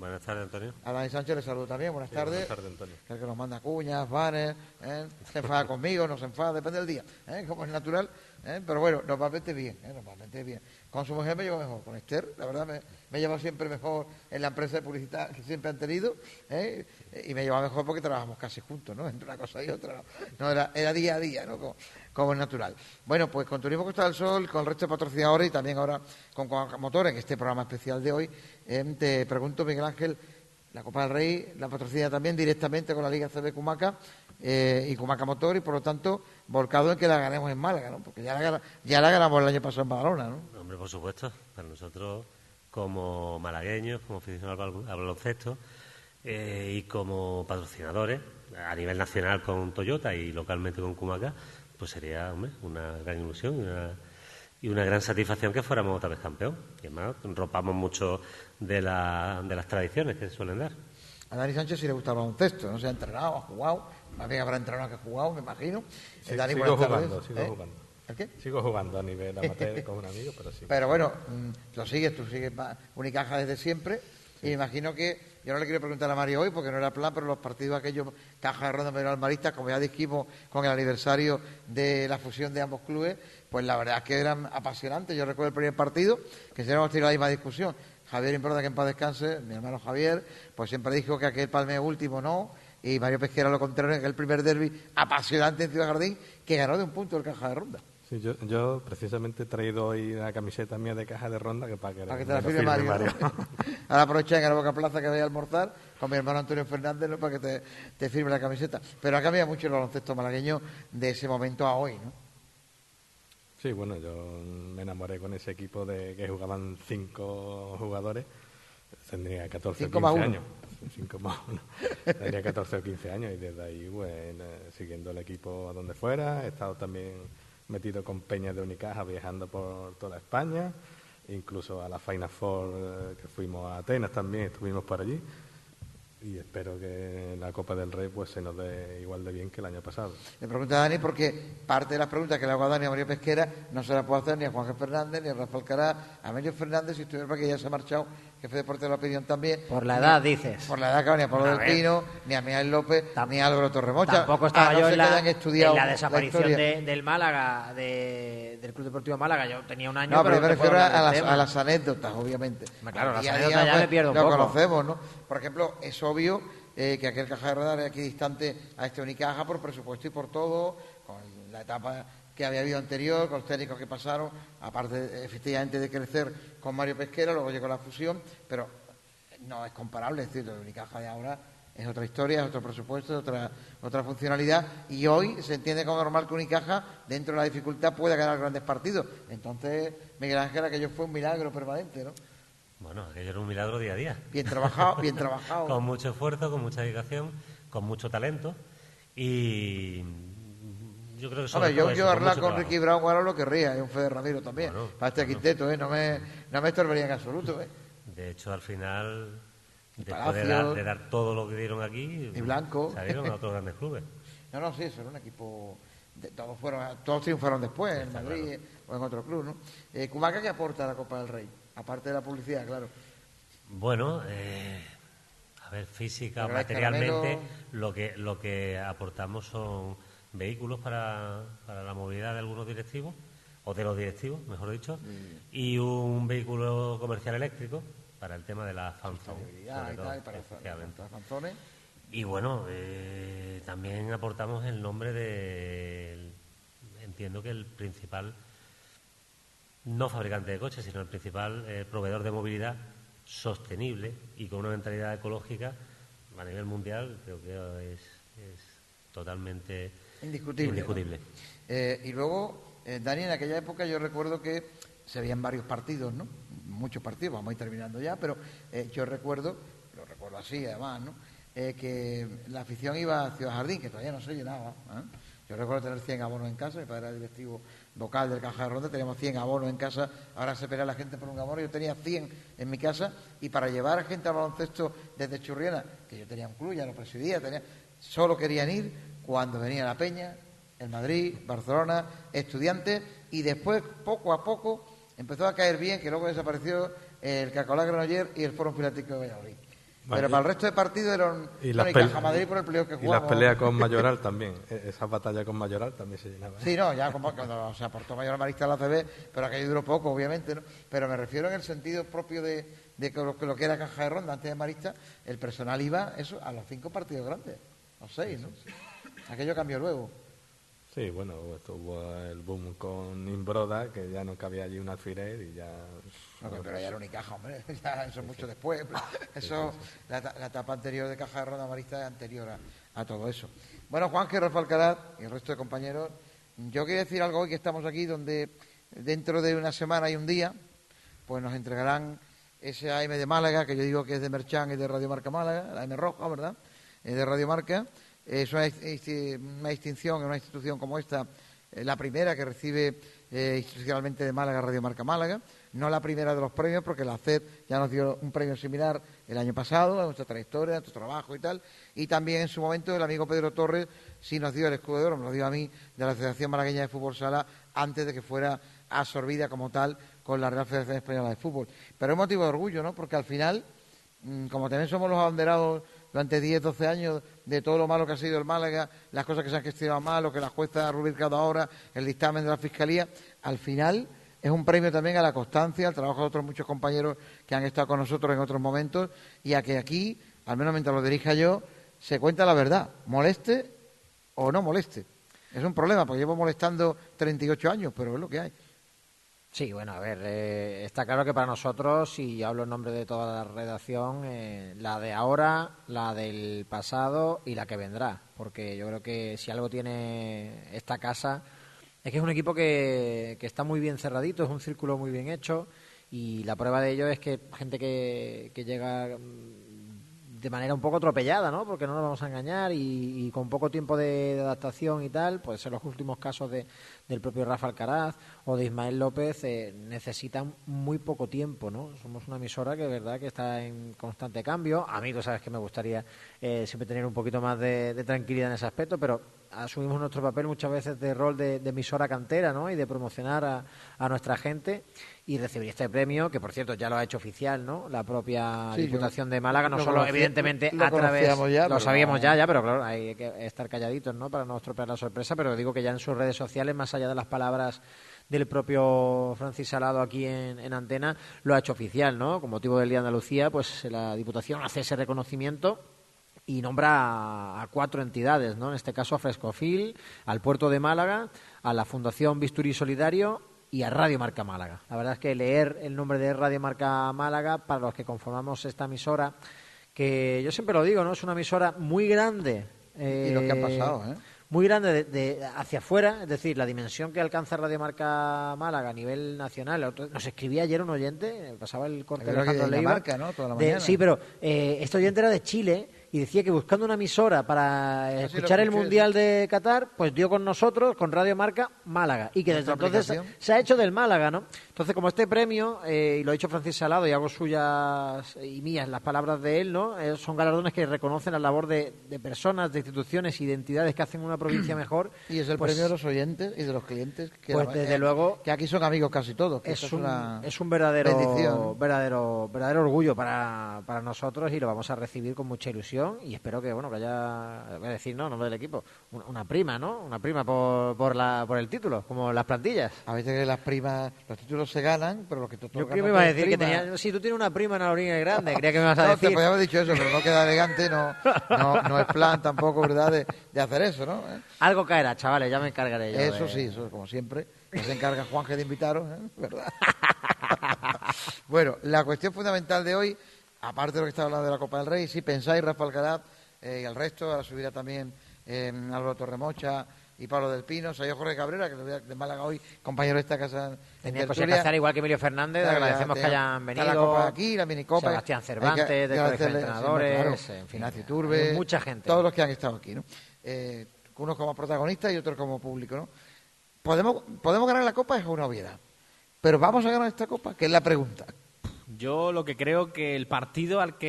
Buenas tardes, Antonio. A Dani Sánchez le saludo también, buenas tardes. Buenas tardes, Antonio. Que es el que nos manda cuñas, banners, se enfada conmigo, no se enfada, depende del día, como es natural, pero bueno, normalmente bien, normalmente bien. Con su mujer me llevo mejor, con Esther, la verdad me llevo siempre mejor en la empresa de publicidad que siempre han tenido, y me llevo mejor porque trabajamos casi juntos, ¿no? Entre una cosa y otra, no era día a día, ¿no? Como es natural. Bueno, pues con Turismo Costa del Sol, con el resto de patrocinadores y también ahora con Cumaca Motor, en este programa especial de hoy, te pregunto, Miguel Ángel, la Copa del Rey la patrocina también directamente con la Liga CB Cumaca y Cumaca Motor, y por lo tanto volcado en que la ganemos en Málaga, ¿no? Porque ya la ganamos el año pasado en Badalona, ¿no? Hombre, por supuesto, para nosotros como malagueños, como aficionados al baloncesto y como patrocinadores a nivel nacional con Toyota y localmente con Cumaca, pues sería, hombre, una gran ilusión y una gran satisfacción que fuéramos otra vez campeón. Y además rompamos mucho de las tradiciones que se suelen dar. A Dani Sánchez sí le gusta el baloncesto, no se ha entrenado, ha jugado, más bien habrá entrenado que ha jugado, me imagino. Sí, Dani, sigo jugando. ¿El qué? Sigo jugando a nivel amateur con un amigo, pero sí. Pero bueno, tú sigues Unicaja desde siempre. Y me imagino que, yo no le quiero preguntar a Mario hoy porque no era plan, pero los partidos aquellos, Caja de Ronda, Mediolanum Maristas, como ya dijimos con el aniversario de la fusión de ambos clubes, pues la verdad es que eran apasionantes. Yo recuerdo el primer partido, que siempre hemos tenido la misma discusión. Javier Improda, que en paz descanse, mi hermano Javier, pues siempre dijo que aquel Palme último no, y Mario Pesquera lo contrario, en el primer derbi apasionante en Ciudad Jardín, que ganó de un punto el Caja de Ronda. Sí, yo precisamente he traído hoy una camiseta mía de Caja de Ronda que para que te la firme Mario. Ahora aprovecha en la Boca Plaza que vaya a almorzar con mi hermano Antonio Fernández, ¿no? Para que te firme la camiseta. Pero ha cambiado mucho el baloncesto malagueño de ese momento a hoy, ¿no? Sí, bueno, yo me enamoré con ese equipo de que jugaban 5 jugadores. Tendría 14 o 15 años. 5 más 1. Tendría 14 o 15 años y desde ahí, bueno, siguiendo el equipo a donde fuera. He estado también metido con peñas de Unicaja viajando por toda España, incluso a la Final Four que fuimos a Atenas también, estuvimos por allí. Y espero que la Copa del Rey pues se nos dé igual de bien que el año pasado. Le pregunto a Dani porque parte de las preguntas que le hago a Dani a Mario Pesquera no se las puedo hacer ni a Juan Fernández, ni a Rafa Alcaraz, a Mario Fernández, si estuviera porque ya se ha marchado, jefe de deporte de la opinión también. Por la edad, dices. Por la edad, claro, ni a Pablo del Pino, ni a Miguel López, ni a Álvaro Torremocha. Tampoco estaba yo en la desaparición del Málaga, del Club Deportivo Málaga. Yo tenía un año. No, pero yo me refiero a las anécdotas, obviamente. Claro, las anécdotas ya me pierdo un poco. Lo conocemos, ¿no? Por ejemplo, es obvio que aquel Caja de Ronda era aquí distante a este Unicaja por presupuesto y por todo, con la etapa que había habido anterior, con los técnicos que pasaron, aparte efectivamente de crecer con Mario Pesquera, luego llegó la fusión, pero no es comparable, es decir, el Unicaja de ahora es otra historia, es otro presupuesto, otra funcionalidad, y hoy se entiende como normal que Unicaja, dentro de la dificultad, pueda ganar grandes partidos. Entonces, Miguel Ángel, aquello fue un milagro permanente, ¿no? Bueno, aquello era un milagro día a día. Bien trabajado, bien trabajado. Con mucho esfuerzo, con mucha dedicación, con mucho talento y yo creo que sobre todo yo hablar con Ricky Brown ahora lo querría, y un Fede Ramiro también, para este quinteto, no me estorbaría en absoluto. De hecho, al final, después de dar todo lo que dieron aquí, y Blanco salieron a otros grandes clubes. No, sí, eso era un equipo, todos triunfaron después, en Madrid, claro, o en otro club, ¿no? Cumaca, ¿qué aporta a la Copa del Rey? Aparte de la publicidad, claro. Bueno, a ver, física, materialmente, lo que aportamos son vehículos para la movilidad de algunos directivos, o de los directivos, mejor dicho, y un vehículo comercial eléctrico para el tema de la fanzone. Y bueno, también aportamos el nombre entiendo que el principal, no fabricante de coches, sino el principal proveedor de movilidad sostenible y con una mentalidad ecológica a nivel mundial, creo que es totalmente indiscutible. Y luego, Dani, en aquella época yo recuerdo que se veían varios partidos, ¿no? Muchos partidos, vamos a ir terminando ya, pero yo lo recuerdo así además, ¿no? Que la afición iba a Ciudad Jardín, que todavía no se llenaba, ¿eh? Yo recuerdo tener 100 abonos en casa, mi padre era directivo vocal del Caja de Ronda, teníamos 100 abonos en casa, ahora se pelea la gente por un abono, yo tenía 100 en mi casa, y para llevar a gente al baloncesto desde Churriana, que yo tenía un club, ya lo presidía, solo querían ir cuando venía la Peña, el Madrid, Barcelona, Estudiantes, y después, poco a poco, empezó a caer bien, que luego desapareció el Cacolá Granollers y el Foro Filático de Valladolid. Pero para el resto de partidos era un Caja Madrid por el playoff que jugamos. Y las peleas con Mayoral también. Esa batalla con Mayoral también se llenaba. Sí, no, ya como cuando se aportó Mayoral Marista a la CB, pero aquello duró poco, obviamente, ¿no? Pero me refiero en el sentido propio de que lo que era Caja de Ronda antes de Marista, el personal iba eso a los 5 partidos grandes, los 6, ¿no? Sí. Aquello cambió luego. Sí, bueno, hubo el boom con Imbroda, que ya no cabía allí un alfiler y ya... No, pero ya era Unicaja, hombre, ya eso es mucho después. Eso, sí. La etapa anterior de Caja de Ronda Marista es anterior a todo eso. Bueno, Juanje, Rafa Alcaraz y el resto de compañeros, yo quería decir algo hoy que estamos aquí, donde dentro de una semana y un día, pues nos entregarán ese AM de Málaga, que yo digo que es de Merchan y de Radio Marca Málaga, la AM roja, ¿verdad?, de Radio Marca. Es una distinción en una institución como esta, la primera que recibe institucionalmente de Málaga Radio Marca Málaga, no la primera de los premios, porque la CED ya nos dio un premio similar el año pasado, a nuestra trayectoria, a nuestro trabajo y tal, y también en su momento el amigo Pedro Torres sí nos dio el escudo de oro, me lo dio a mí, de la Asociación Malagueña de Fútbol Sala, antes de que fuera absorbida como tal con la Real Federación Española de Fútbol. Pero es motivo de orgullo, ¿no?, porque al final, como también somos los abanderados durante 10, 12 años de todo lo malo que ha sido el Málaga, las cosas que se han gestionado mal, lo que la jueza ha rubricado ahora, el dictamen de la Fiscalía, al final es un premio también a la constancia, al trabajo de otros muchos compañeros que han estado con nosotros en otros momentos y a que aquí, al menos mientras lo dirija yo, se cuenta la verdad, moleste o no moleste. Es un problema, porque llevo molestando 38 años, pero es lo que hay. Sí, bueno, a ver, está claro que para nosotros, y hablo en nombre de toda la redacción, la de ahora, la del pasado y la que vendrá, porque yo creo que si algo tiene esta casa es que es un equipo que está muy bien cerradito, es un círculo muy bien hecho, y la prueba de ello es que gente que llega de manera un poco atropellada, ¿no?, porque no nos vamos a engañar, y con poco tiempo de adaptación y tal, pues en los últimos casos del propio Rafa Alcaraz o de Ismael López necesitan muy poco tiempo, ¿no? Somos una emisora que es verdad que está en constante cambio. A mí, tú sabes que me gustaría siempre tener un poquito más de tranquilidad en ese aspecto, pero asumimos nuestro papel muchas veces de rol de emisora cantera, ¿no?, y de promocionar a nuestra gente, y recibir este premio, que por cierto ya lo ha hecho oficial, ¿no?, la propia Diputación de Málaga, no solo evidentemente a través, lo sabíamos ya, pero claro, hay que estar calladitos, ¿no?, para no estropear la sorpresa, pero digo que ya en sus redes sociales, más allá de las palabras del propio Francis Salado aquí en Antena, lo ha hecho oficial, ¿no?, con motivo del Día de Andalucía, pues la Diputación hace ese reconocimiento y nombra a 4 entidades, ¿no?, en este caso a Frescofil, al Puerto de Málaga, a la Fundación Bisturí Solidario y a Radio Marca Málaga. La verdad es que leer el nombre de Radio Marca Málaga, para los que conformamos esta emisora, que yo siempre lo digo, ¿no?, es una emisora muy grande. Y lo que ha pasado, muy grande de hacia afuera, es decir, la dimensión que alcanza Radio Marca Málaga a nivel nacional. Nos escribía ayer un oyente, pasaba el corte de Alejandro Leiva. Marca, ¿no?, toda la mañana. Sí, pero este oyente era de Chile y decía que buscando una emisora para escuchar el Mundial de Qatar, pues dio con nosotros, con Radio Marca Málaga, y que desde entonces se ha hecho del Málaga, ¿no? Entonces, como este premio, y lo ha dicho Francis Salado, y hago suyas y mías las palabras de él, ¿no?, son galardones que reconocen la labor de personas, de instituciones y de entidades que hacen una provincia mejor. Y es el premio de los oyentes y de los clientes, que, pues desde luego, que aquí son amigos casi todos. Es un verdadero orgullo para nosotros, y lo vamos a recibir con mucha ilusión, y espero que haya, voy a decir, no del equipo, una prima, ¿no?, una prima por el título, como las plantillas. A veces que las primas, los títulos se ganan, pero lo que te otorgan. Yo creo que me iba a decir que tenía, si tú tienes una prima en la orilla grande, creía que me ibas a decir. No, te podía haber dicho eso, pero no queda elegante, no es plan tampoco, ¿verdad?, de hacer eso, ¿no? Algo caerá, chavales, ya me encargaré yo. Eso sí, eso como siempre, se encarga Juanje de invitaros, ¿verdad? Bueno, la cuestión fundamental de hoy, aparte de lo que está hablando de la Copa del Rey, si pensáis, Rafa Alcaraz y el resto, ahora subirá también Álvaro Torremocha y Pablo del Pino, salió Jorge Cabrera, que de Málaga hoy, compañero de esta casa. Tenía cosas que hacer, igual que Emilio Fernández, agradecemos que hayan venido. Está la Copa aquí, la minicopa. Sebastián Cervantes, de Colegio de Entrenadores, en fin, Ignacio Turbe, mucha gente. Todos los que han estado aquí, ¿no? Unos como protagonistas y otros como público, ¿no? ¿Podemos ganar la Copa? Es una obviedad. Pero ¿vamos a ganar esta Copa? Que es la pregunta. Yo lo que creo que el partido al que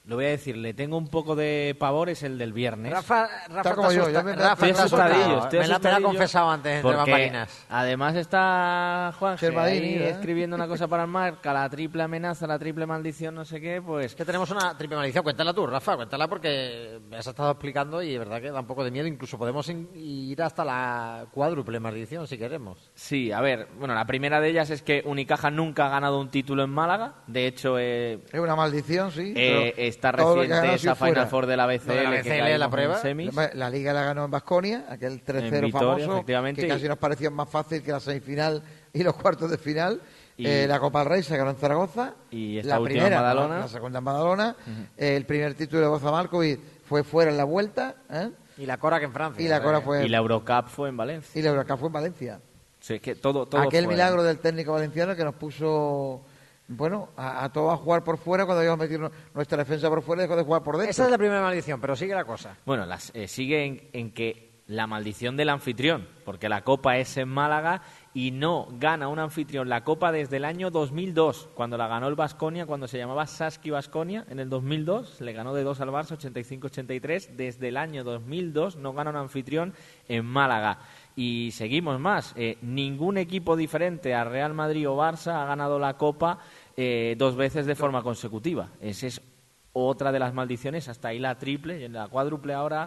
lo voy a decir, le tengo un poco de pavor, es el del viernes. Rafa está como yo, Rafa estoy está asustadillo, asustado. Me lo ha confesado antes entre porque bambalinas. además está Juan Chermadini, escribiendo una cosa para el marca, la triple amenaza, la triple maldición, no sé qué, pues... Que tenemos una triple maldición. Cuéntala tú, Rafa, cuéntala porque me has estado explicando y es verdad que da un poco de miedo. Incluso podemos ir hasta la cuádruple maldición si queremos. Sí, a ver, bueno, la primera de ellas es que Unicaja nunca ha ganado un título en Málaga. De hecho, es una maldición, sí. Pero está todo lo que ha reciente ganado esa fuera. Final Four de la BCL, Lo de la que BCL, caímos la en prueba. semis. La Liga la ganó en Baskonia, aquel 3-0 En Vitoria, famoso, efectivamente, que casi nos pareció más fácil que la semifinal y los cuartos de final. Y- La Copa del Rey se ganó en Zaragoza. Y esta la última primera, en Badalona. la segunda en Badalona. El primer título de Goza Markovic fue fuera en la vuelta. Y la Cora que en Francia. Y la Cora fue. Y la Eurocup fue en Valencia. Y la Eurocup fue en Valencia. Sí, es que todo Aquel fue- milagro del técnico valenciano que nos puso, bueno, a todos a jugar por fuera cuando íbamos a meter nuestra defensa por fuera y dejó de jugar por dentro. Esa es la primera maldición, pero sigue la cosa. Bueno, sigue en que la maldición del anfitrión, porque la Copa es en Málaga y no gana un anfitrión la Copa desde el año 2002, cuando la ganó el Baskonia, cuando se llamaba Saski Baskonia, en el 2002, le ganó de 2 al Barça, 85-83, desde el año 2002 no gana un anfitrión en Málaga. Y seguimos más, ningún equipo diferente a Real Madrid o Barça ha ganado la Copa 2 veces de forma consecutiva. Esa es otra de las maldiciones, hasta ahí la triple, y en la cuádruple ahora...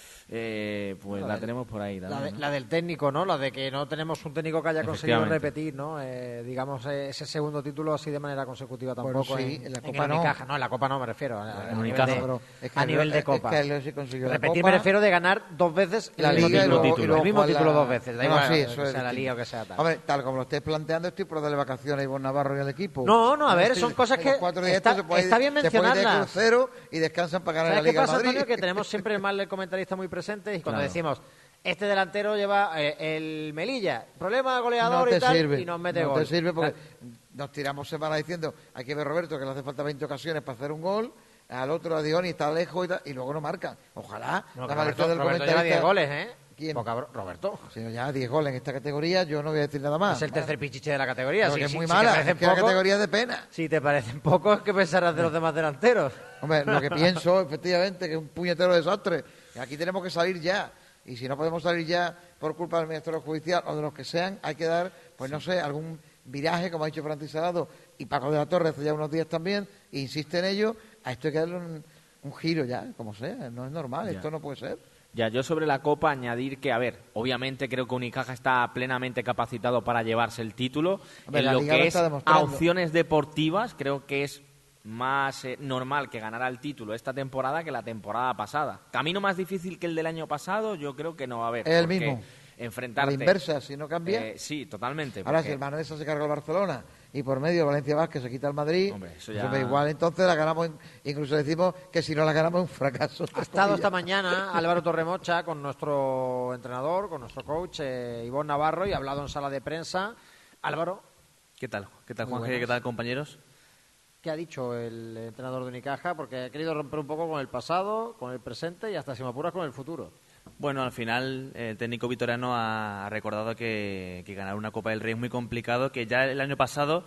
pues la tenemos por ahí también, ¿no? La del técnico, ¿no? La de que no tenemos un técnico que haya conseguido Efectivamente. repetir, ¿no? Digamos, ese segundo título así de manera consecutiva tampoco. Bueno, sí, en la en Copa el no. Unicaja. No, en la Copa no me refiero. A Unicaja. nivel de, Pero es que a nivel de es Copa. que él sí consiguió la Repetir Copa, me refiero de ganar 2 veces la el Liga mismo y luego, título. y luego el mismo jugar título la- 2 veces. Da No, igual sí, que eso es sea la distinto. Liga o que sea tal. Hombre, tal como lo estés planteando, estoy por darle vacaciones a Ivonne Navarro y al equipo. No, a ver, Este- son cosas en que los 4 días está- estos se puede ir- está bien se puede ir de mencionarlas. crucero y descansan para ganar ¿Sabes la qué Liga pasa, de Madrid. Antonio? Que tenemos siempre el mal del comentarista muy presente y cuando Claro. decimos este delantero lleva el Melilla, problema No goleador te y tal, sirve, y nos mete no gol. te sirve porque nos tiramos semanas diciendo hay que ver Roberto que le hace falta 20 ocasiones para hacer un gol, al otro a Dioni está lejos y, tal, y luego no marca. Ojalá No, la que maldición del Roberto lleva 10 comentarista. goles, ¿eh? ¿Quién? Pues, cabrón, Roberto. Si no, ya 10 goles en esta categoría, yo no voy a decir nada más. Es el tercer pichiche de la categoría. Pero Sí, que es sí, muy si mala, te parecen es que la pocos- categoría es de pena. Si te parecen pocos, ¿qué pensarás de los demás delanteros? Hombre, lo que pienso, efectivamente, que es un puñetero desastre. Y aquí tenemos que salir ya. Y si no podemos salir ya por culpa del Ministerio Judicial o de los que sean, hay que dar, pues no sé, algún viraje, como ha dicho Francis Salado y Paco de la Torre hace ya unos días también, e insiste en ello. A esto hay que darle un giro ya, como sea. No es normal, Ya. esto no puede ser. Ya, yo sobre la Copa añadir que, a ver, obviamente creo que Unicaja está plenamente capacitado para llevarse el título. Hombre, En la lo Liga que lo es está a demostrando. opciones deportivas, creo que es más normal que ganara el título esta temporada que la temporada pasada. Camino más difícil que el del año pasado, yo creo que no va a haber. Es el porque mismo. A Enfrentarte... la inversa, si no cambia. sí, totalmente. Ahora, porque- si el Manresa se carga el Barcelona y por medio Valencia Vázquez se quita el Madrid, Hombre, eso pues, ya- hombre, igual entonces la ganamos, incluso decimos que si no la ganamos es un fracaso. Ha estado esta mañana Álvaro Torremocha con nuestro entrenador, con nuestro coach, Ivonne Navarro, y ha hablado en sala de prensa. Álvaro, ¿Qué tal? ¿Qué tal, Muy Juanje? buenas. ¿Qué tal, compañeros? ¿qué ha dicho el entrenador de Unicaja? Porque ha querido romper un poco con el pasado, con el presente y hasta, si me apuras, con el futuro. Bueno, al final el técnico vitoriano ha recordado que ganar una Copa del Rey es muy complicado, que ya el año pasado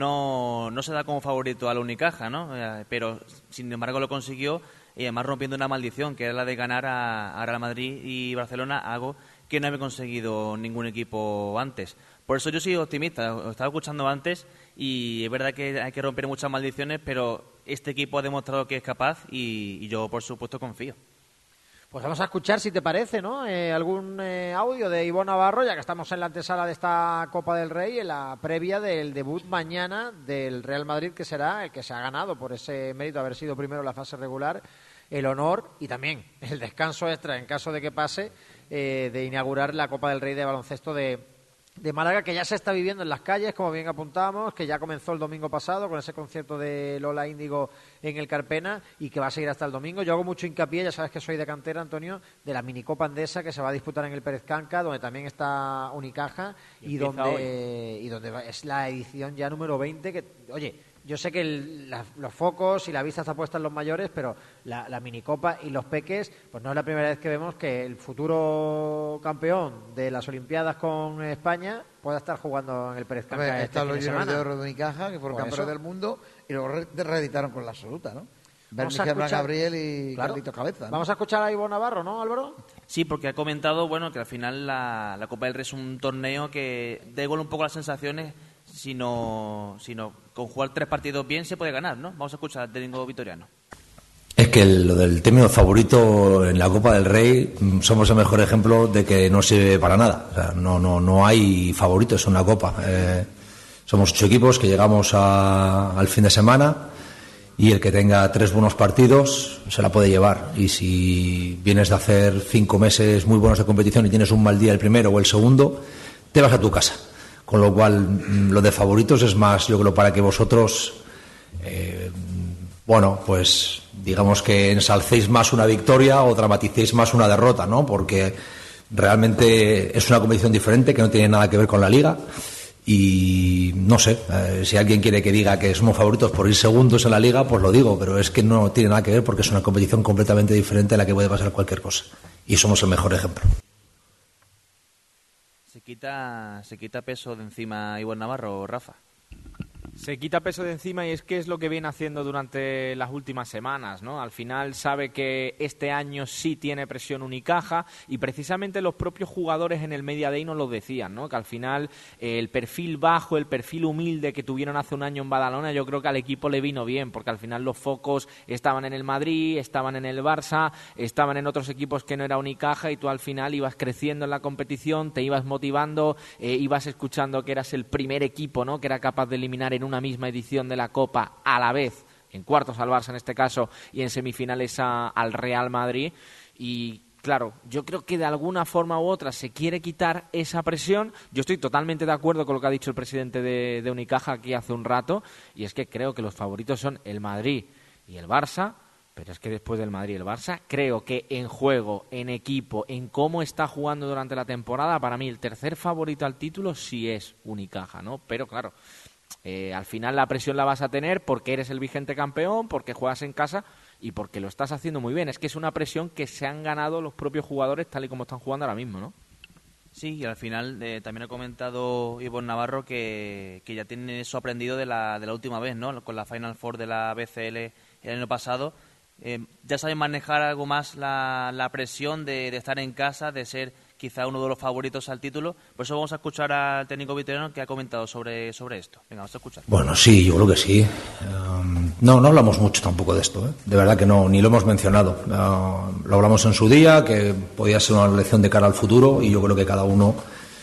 no se da como favorito a la Unicaja, ¿no? Pero sin embargo lo consiguió y además rompiendo una maldición, que era la de ganar a Real Madrid y Barcelona, algo que no había conseguido ningún equipo antes. Por eso yo soy optimista, os estaba escuchando antes y es verdad que hay que romper muchas maldiciones, pero este equipo ha demostrado que es capaz y yo, por supuesto, confío. Pues vamos a escuchar, si te parece, ¿no? Algún audio de Ivonne Navarro, ya que estamos en la antesala de esta Copa del Rey, en la previa del debut mañana del Real Madrid, que será el que se ha ganado por ese mérito de haber sido primero en la fase regular, el honor y también el descanso extra, en caso de que pase, de inaugurar la Copa del Rey de baloncesto de Málaga, que ya se está viviendo en las calles, como bien apuntábamos, que ya comenzó el domingo pasado con ese concierto de Lola Índigo en el Carpena y que va a seguir hasta el domingo. Yo hago mucho hincapié, ya sabes que soy de cantera, Antonio, de la minicopa andesa que se va a disputar en el Pérez Canca, donde también está Unicaja y donde es la edición ya número 20, que, oye, yo sé que los focos y la vista está puesta en los mayores, pero la minicopa y los peques, pues no es la primera vez que vemos que el futuro campeón de las Olimpiadas con España pueda estar jugando en el Pérez Canca este Están fin los de Juniors semana. de Oro de Unicaja, que fueron Por campeones eso. del mundo, y luego reeditaron con la absoluta, ¿no? Bernie Germán Gabriel y Carlitos Cabeza, ¿no? Vamos a escuchar a Ivo Navarro, ¿no, Álvaro? Sí, porque ha comentado, bueno, que al final la Copa del Rey es un torneo que da igual un poco las sensaciones, sino con jugar 3 partidos bien se puede ganar, ¿no? Vamos a escuchar al técnico vitoriano. Es que lo del término favorito en la Copa del Rey somos el mejor ejemplo de que no sirve para nada. O sea, no hay favoritos en la Copa. Somos 8 equipos que llegamos al fin de semana y el que tenga 3 buenos partidos se la puede llevar. Y si vienes de hacer 5 meses muy buenos de competición y tienes un mal día el primero o el segundo, te vas a tu casa. Con lo cual, lo de favoritos es más, yo creo, para que vosotros, pues digamos que ensalcéis más una victoria o dramaticéis más una derrota, ¿no? Porque realmente es una competición diferente que no tiene nada que ver con la Liga. Y no sé, si alguien quiere que diga que somos favoritos por ir segundos en la Liga, pues lo digo, pero es que no tiene nada que ver porque es una competición completamente diferente en la que puede pasar cualquier cosa. Y somos el mejor ejemplo. Se quita peso de encima Iván Navarro, Rafa. Se quita peso de encima y es que es lo que viene haciendo durante las últimas semanas, ¿no? Al final sabe que este año sí tiene presión Unicaja y precisamente los propios jugadores en el Media Day nos lo decían, ¿no? Que al final el perfil bajo, el perfil humilde que tuvieron hace un año en Badalona, yo creo que al equipo le vino bien, porque al final los focos estaban en el Madrid, estaban en el Barça, estaban en otros equipos que no era Unicaja y tú al final ibas creciendo en la competición, te ibas motivando, ibas escuchando que eras el primer equipo, ¿no? Que era capaz de eliminar en una misma edición de la Copa a la vez, en cuartos al Barça en este caso y en semifinales al Real Madrid. Y claro, yo creo que de alguna forma u otra se quiere quitar esa presión. Yo estoy totalmente de acuerdo con lo que ha dicho el presidente de Unicaja aquí hace un rato, y es que creo que los favoritos son el Madrid y el Barça. Pero es que después del Madrid y el Barça, creo que en juego, en equipo, en cómo está jugando durante la temporada, para mí el tercer favorito al título sí es Unicaja, ¿no? Pero claro, al final la presión la vas a tener porque eres el vigente campeón, porque juegas en casa y porque lo estás haciendo muy bien. Es que es una presión que se han ganado los propios jugadores tal y como están jugando ahora mismo, ¿no? Sí, y al final también ha comentado Ivonne Navarro que ya tiene eso aprendido de la última vez, ¿no? Con la Final Four de la BCL el año pasado. Ya saben manejar algo más la presión de estar en casa, de ser quizá uno de los favoritos al título. Por eso vamos a escuchar al técnico vitoriano que ha comentado sobre esto. Venga, vamos a escuchar. Bueno, sí, yo creo que sí. No hablamos mucho tampoco de esto, ¿eh? De verdad que no, ni lo hemos mencionado. Lo hablamos en su día, que podía ser una lección de cara al futuro, y yo creo que cada uno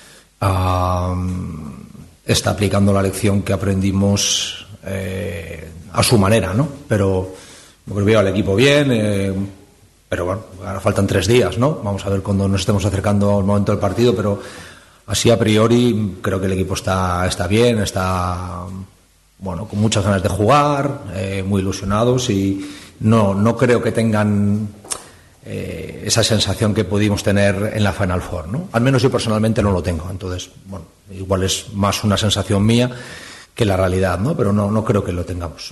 está aplicando la lección que aprendimos a su manera, ¿no? Pero yo creo que veo al equipo bien, pero bueno, ahora faltan 3 días, ¿no? Vamos a ver cuando nos estemos acercando al momento del partido, pero así a priori creo que el equipo está bien, está con muchas ganas de jugar, muy ilusionados, y no creo que tengan esa sensación que pudimos tener en la Final Four, ¿no? Al menos yo personalmente no lo tengo, entonces, igual es más una sensación mía que la realidad, ¿no? Pero no creo que lo tengamos.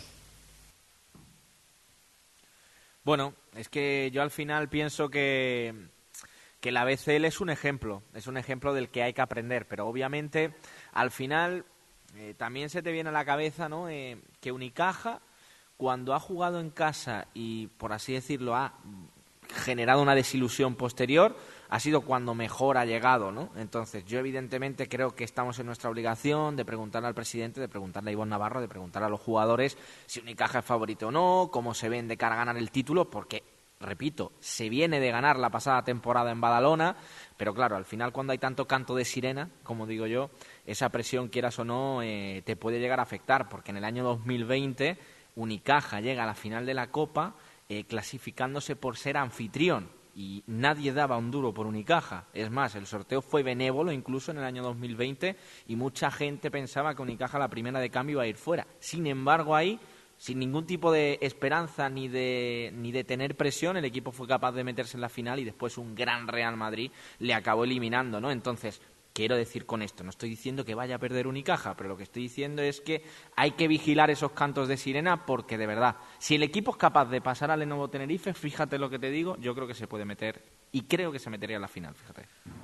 Bueno, es que yo al final pienso que la BCL es un ejemplo del que hay que aprender, pero obviamente al final también se te viene a la cabeza, ¿no? Que Unicaja, cuando ha jugado en casa y, por así decirlo, ha generado una desilusión posterior, ha sido cuando mejor ha llegado, ¿no? Entonces, yo evidentemente creo que estamos en nuestra obligación de preguntarle al presidente, de preguntarle a Ivonne Navarro, de preguntarle a los jugadores si Unicaja es favorito o no, cómo se ven de cara a ganar el título, porque, repito, se viene de ganar la pasada temporada en Badalona, pero claro, al final cuando hay tanto canto de sirena, como digo yo, esa presión, quieras o no, te puede llegar a afectar, porque en el año 2020 Unicaja llega a la final de la Copa clasificándose por ser anfitrión, y nadie daba un duro por Unicaja. Es más, el sorteo fue benévolo incluso en el año 2020 y mucha gente pensaba que Unicaja la primera de cambio iba a ir fuera. Sin embargo, ahí, sin ningún tipo de esperanza ni de tener presión, el equipo fue capaz de meterse en la final y después un gran Real Madrid le acabó eliminando, ¿no? Entonces, quiero decir con esto, no estoy diciendo que vaya a perder Unicaja, pero lo que estoy diciendo es que hay que vigilar esos cantos de sirena, porque de verdad, si el equipo es capaz de pasar al Lenovo Tenerife, fíjate lo que te digo, yo creo que se puede meter, y creo que se metería a la final, fíjate.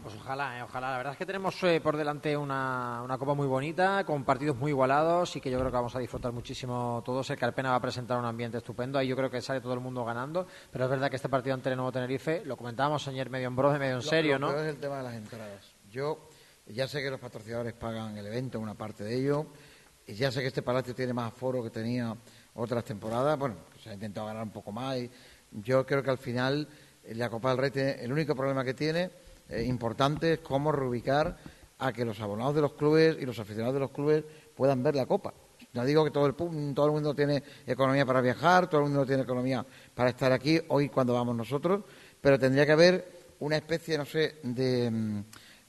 Pues ojalá. La verdad es que tenemos por delante una Copa muy bonita, con partidos muy igualados y que yo creo que vamos a disfrutar muchísimo todos. El Carpena va a presentar un ambiente estupendo, ahí yo creo que sale todo el mundo ganando, pero es verdad que este partido ante el Nuevo Tenerife, lo comentábamos ayer medio en broma, medio en serio, ¿no? Lo peor es el tema de las entradas. Yo ya sé que los patrocinadores pagan el evento, una parte de ello, y ya sé que este palacio tiene más aforo que tenía otras temporadas, bueno, se ha intentado ganar un poco más, y yo creo que al final la Copa del Rey tiene, el único problema que tiene importante es cómo reubicar a que los abonados de los clubes y los aficionados de los clubes puedan ver la Copa. No digo que todo el mundo tiene economía para viajar, todo el mundo tiene economía para estar aquí hoy cuando vamos nosotros, pero tendría que haber una especie, no sé, de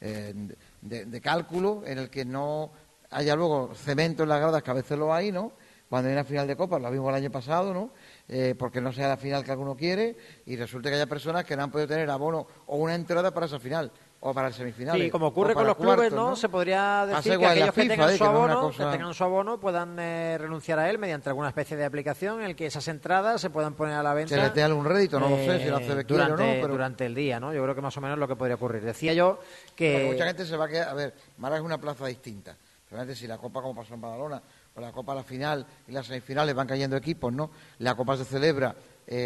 cálculo en el que no haya luego cemento en las gradas, que a veces lo hay, ¿no? Cuando hay una final de Copa, lo vimos el año pasado, ¿no? Porque no sea la final que alguno quiere y resulta que haya personas que no han podido tener abono o una entrada para esa final o para el semifinal. Sí, como ocurre con los clubes, ¿no? Se podría decir que aquellos que tengan su abono puedan renunciar a él mediante alguna especie de aplicación en el que esas entradas se puedan poner a la venta. Se les dé algún rédito, no lo sé si lo hace de quiero o no, pero durante el día, ¿no? Yo creo que más o menos lo que podría ocurrir. Decía yo que... Porque mucha gente se va a quedar... A ver, Málaga es una plaza distinta. Realmente si la Copa, como pasó en Badalona, o la Copa a la final y las semifinales van cayendo equipos, ¿no? La Copa se celebra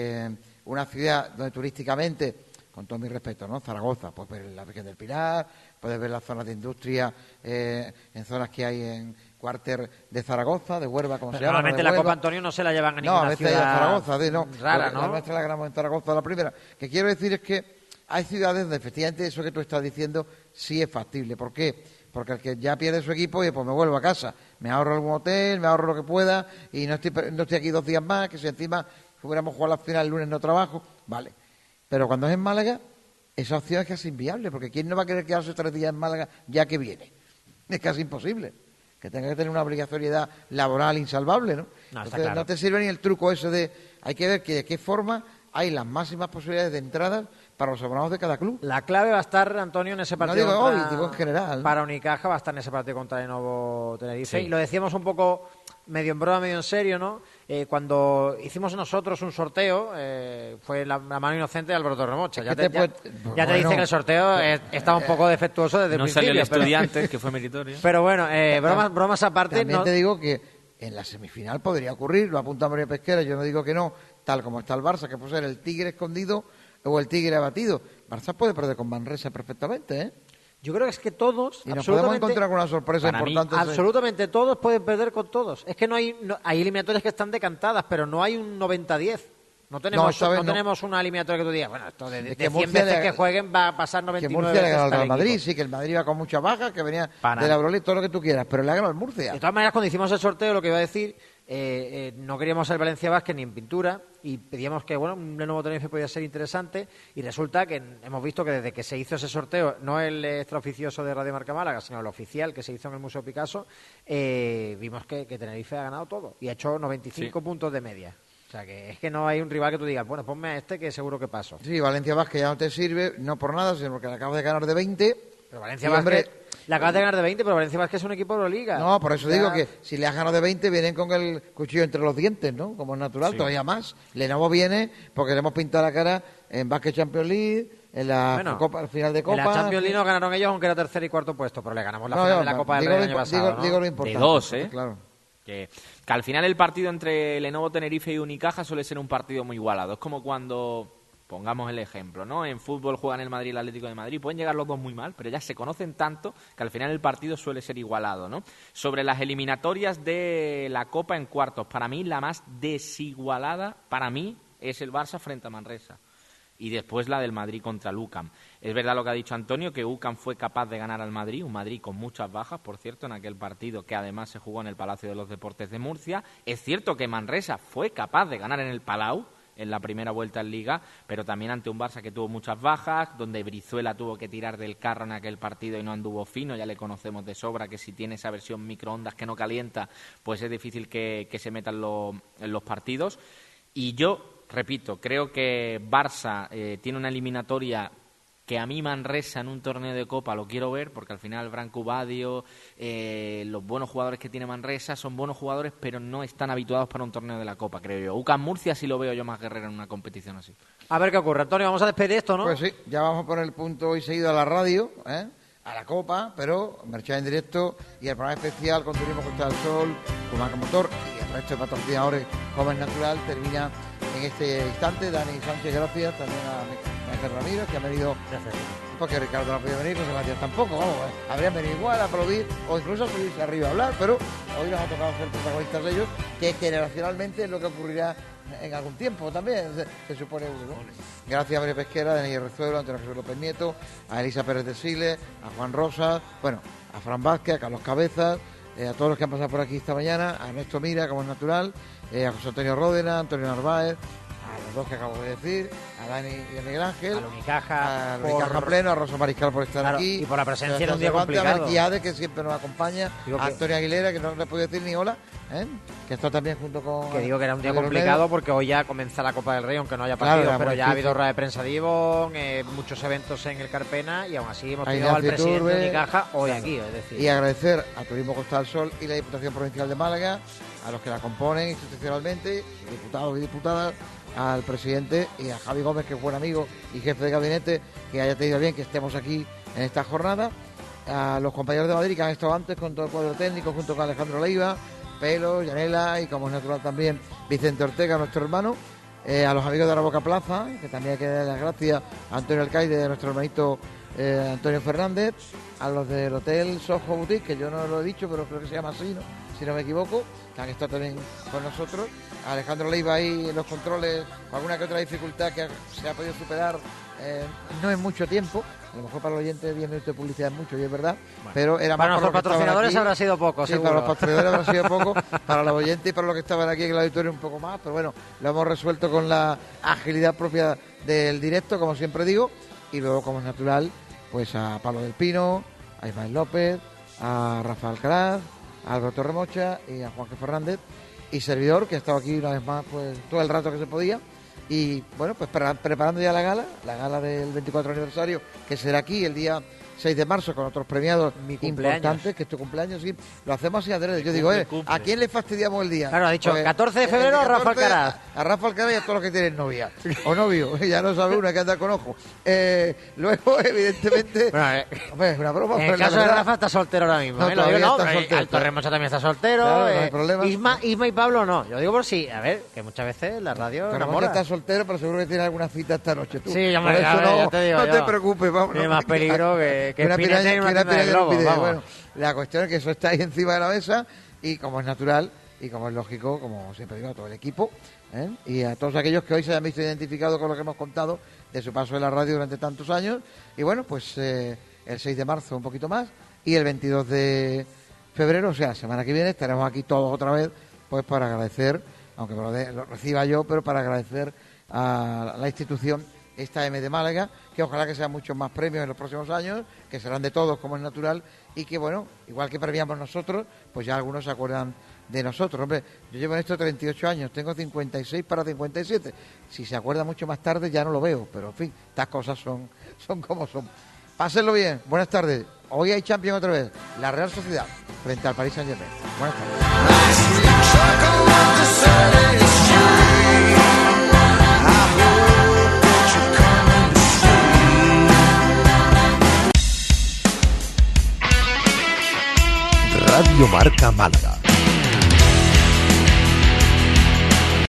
una ciudad donde turísticamente, con todo mi respeto, ¿no? Zaragoza, puedes ver la Virgen del Pilar, puedes ver las zonas de industria en zonas que hay en cuarter de Zaragoza, de Huelva, como se llama. Normalmente la Copa, Antonio, no se la llevan a ninguna ciudad Zaragoza, rara, ¿no? La nuestra la ganamos en Zaragoza, la primera. Que quiero decir es que hay ciudades donde efectivamente eso que tú estás diciendo sí es factible. ¿Por qué? Porque el que ya pierde su equipo, y pues me vuelvo a casa, me ahorro algún hotel, me ahorro lo que pueda y no estoy aquí 2 días más, que si encima hubiéramos jugado la final el lunes no trabajo, vale. Pero cuando es en Málaga, esa opción es casi inviable, porque ¿quién no va a querer quedarse 3 días en Málaga ya que viene? Es casi imposible, que tenga que tener una obligatoriedad laboral insalvable, ¿no? Entonces, claro. No te sirve ni el truco ese de, hay que ver que de qué forma hay las máximas posibilidades de entradas para los abonados de cada club. La clave va a estar, Antonio, en ese partido. No digo hoy, digo en general. Para Unicaja va a estar en ese partido contra el Nuevo Tenerife. Sí. Y lo decíamos un poco medio en broma, medio en serio, ¿no? Cuando hicimos nosotros un sorteo, fue la mano inocente de Álvaro Torremocha. Ya te dice que el sorteo estaba un poco defectuoso desde el principio. No salió el estudiante, que fue meritorio. Pero bueno, bromas aparte. También te digo que en la semifinal podría ocurrir, lo apunta María Pesquera, yo no digo que no, tal como está el Barça, que puede ser el Tigre escondido o el Tigre abatido. Barça puede perder con Manresa perfectamente, ¿eh? Yo creo que es que todos, y nos podemos encontrar con una sorpresa importante. Absolutamente todos pueden perder con todos. Es que hay eliminatorias que están decantadas, pero no hay un 90-10. No tenemos una eliminatoria que tú digas, bueno, esto de 100 veces que jueguen va a pasar 99 que Murcia le ganó al Real Madrid, sí, que el Madrid iba con muchas bajas, que venía de la Euroleague, todo lo que tú quieras, pero le ha ganado al Murcia. De todas maneras, cuando hicimos el sorteo, lo que iba a decir, no queríamos el Valencia Vázquez ni en pintura y pedíamos que, bueno, un Nuevo Tenerife podía ser interesante y resulta que hemos visto que desde que se hizo ese sorteo, no el extraoficioso de Radio Marca Málaga, sino el oficial que se hizo en el Museo Picasso, vimos que Tenerife ha ganado todo y ha hecho 95 puntos de media. O sea, que es que no hay un rival que tú digas, bueno, ponme a este que seguro que paso. Sí, Valencia Vázquez ya no te sirve, no por nada, sino porque le acabas de ganar de 20. Pero Valencia Vázquez, le acabas de ganar de 20, pero Valencia Vázquez es un equipo de Euroliga. No, por eso digo que si le has ganado de 20, vienen con el cuchillo entre los dientes, ¿no? Como es natural, todavía más. Lenovo viene porque le hemos pintado la cara en Basket Champions League, en la Copa, al final de Copa. En la Champions League nos ganaron ellos, aunque era tercer y cuarto puesto, pero le ganamos la final de la Copa del Rey el año pasado, ¿no? Digo lo importante. De 2, ¿eh? Claro. Que al final el partido entre Lenovo Tenerife y Unicaja suele ser un partido muy igualado. Es como cuando, pongamos el ejemplo, ¿no? En fútbol juegan el Madrid y el Atlético de Madrid. Pueden llegar los dos muy mal, pero ya se conocen tanto que al final el partido suele ser igualado, ¿no? Sobre las eliminatorias de la Copa en cuartos, para mí la más desigualada, para mí, es el Barça frente a Manresa. Y después la del Madrid contra el UCAM. Es verdad lo que ha dicho Antonio, que UCAM fue capaz de ganar al Madrid, un Madrid con muchas bajas, por cierto, en aquel partido que además se jugó en el Palacio de los Deportes de Murcia. Es cierto que Manresa fue capaz de ganar en el Palau, en la primera vuelta en Liga, pero también ante un Barça que tuvo muchas bajas, donde Brizuela tuvo que tirar del carro en aquel partido y no anduvo fino, ya le conocemos de sobra que si tiene esa versión microondas que no calienta, pues es difícil que se metan en los partidos. Y yo repito, creo que Barça tiene una eliminatoria que a mí Manresa en un torneo de Copa lo quiero ver, porque al final Branco Badio, los buenos jugadores que tiene Manresa son buenos jugadores, pero no están habituados para un torneo de la Copa, creo yo. UCAM Murcia sí lo veo yo más guerrero en una competición así. A ver qué ocurre. Antonio, vamos a despedir esto, ¿no? Pues sí, ya vamos a poner el punto hoy seguido a la radio, a la Copa, pero Merchan en directo y el programa especial con Turismo Costa del Sol, con Marca Motor y el resto de patrocinadores como es natural termina en este instante. Dani Sánchez, gracias, también a Ángel Ramírez, que ha venido, porque Ricardo no ha podido venir, José Matías tampoco, vamos, habrían venido igual a aplaudir o incluso a subirse arriba a hablar, pero hoy nos ha tocado ser protagonistas de ellos, que generacionalmente es lo que ocurrirá en algún tiempo también, se supone uno, ¿no? Gracias a María Pesquera, a Daniel Rezuelo, a Antonio Jesús López Nieto, a Elisa Pérez de Siles, a Juan Rosas, bueno, a Fran Vázquez, a Carlos Cabezas, a todos los que han pasado por aquí esta mañana, a Ernesto Mira, como es natural, a José Antonio Ródena, a Antonio Narváez, a los dos que acabo de decir, a Dani y a Miguel Ángel, a Unicaja Pleno, a Rosa Mariscal por estar aquí, y por la presencia en un día complicado, a Marquiade, que siempre nos acompaña, a Antonio Aguilera, que no le puedo decir ni hola, que está también junto con... Que digo que era un día complicado porque hoy ya comienza la Copa del Rey, aunque no haya partido, claro, pero ya ha habido rueda de prensa de Ivón, muchos eventos en el Carpena, y aún así hemos tenido al presidente de Unicaja hoy aquí, es decir... Y agradecer a Turismo Costa del Sol y la Diputación Provincial de Málaga, a los que la componen institucionalmente, diputados y diputadas, al presidente y a Javi Gómez, que es buen amigo y jefe de gabinete, que haya tenido bien que estemos aquí en esta jornada, a los compañeros de Madrid que han estado antes con todo el cuadro técnico, junto con Alejandro Leiva, Pelo, Yanela y, como es natural también, Vicente Ortega, nuestro hermano, a los amigos de la Boca Plaza, que también hay que dar las gracias a Antonio Alcaide, a nuestro hermanito Antonio Fernández, a los del Hotel Soho Boutique, que yo no lo he dicho, pero creo que se llama así, ¿no? Si no me equivoco, que han estado también con nosotros, a Alejandro Leiva ahí en los controles, con alguna que otra dificultad que se ha podido superar, no en mucho tiempo, a lo mejor para los oyentes 10 minutos de publicidad es mucho, y es verdad, bueno, pero era para más nuestros patrocinadores habrá sido poco, sí, seguro. Para los patrocinadores habrá sido poco, para los oyentes y para los que estaban aquí en el auditorio un poco más, pero bueno, lo hemos resuelto con la agilidad propia del directo, como siempre digo, y luego, como es natural, pues a Pablo del Pino, a Ismael López, a Rafa Alcaraz, a Alberto Remocha y a Juan Fernández y servidor, que ha estado aquí una vez más pues todo el rato que se podía, y bueno, pues preparando ya la gala del 24 aniversario, que será aquí el día 6 de marzo con otros premiados importantes, que es tu cumpleaños, sí, lo hacemos así adrede. Yo digo, ¿a quién le fastidiamos el día? Claro, ha dicho, pues, 14 de febrero a Rafa Alcaraz. A Rafa Alcaraz y a todos los que tienen novia o novio, ya no sabe una que anda con ojo. Luego, evidentemente, bueno, hombre, es una broma. En el caso de Rafa está soltero ahora mismo. No, lo digo, no, está soltero. Alto Remocha también está soltero. Claro, no hay problema. Isma y Pablo no. Yo digo por sí, a ver, que muchas veces la radio enamora. Está soltero, pero seguro que tiene alguna cita esta noche. Tú. Sí, ya te digo. No te preocupes, vamos. Tiene más peligro que Bueno, la cuestión es que eso está ahí encima de la mesa y, como es natural y como es lógico, como siempre digo, a todo el equipo y a todos aquellos que hoy se hayan visto identificados con lo que hemos contado de su paso en la radio durante tantos años, y bueno, pues el 6 de marzo un poquito más y el 22 de febrero, o sea, semana que viene, estaremos aquí todos otra vez pues para agradecer, aunque lo reciba yo, pero para agradecer a la institución esta M de Málaga, que ojalá que sean muchos más premios en los próximos años, que serán de todos, como es natural, y que, bueno, igual que premiamos nosotros, pues ya algunos se acuerdan de nosotros. Hombre, yo llevo en esto 38 años, tengo 56 para 57. Si se acuerda mucho más tarde ya no lo veo, pero en fin, estas cosas son como son. Pásenlo bien, buenas tardes. Hoy hay Champions otra vez, la Real Sociedad frente al Paris Saint-Germain. Buenas tardes. Radio Marca Málaga.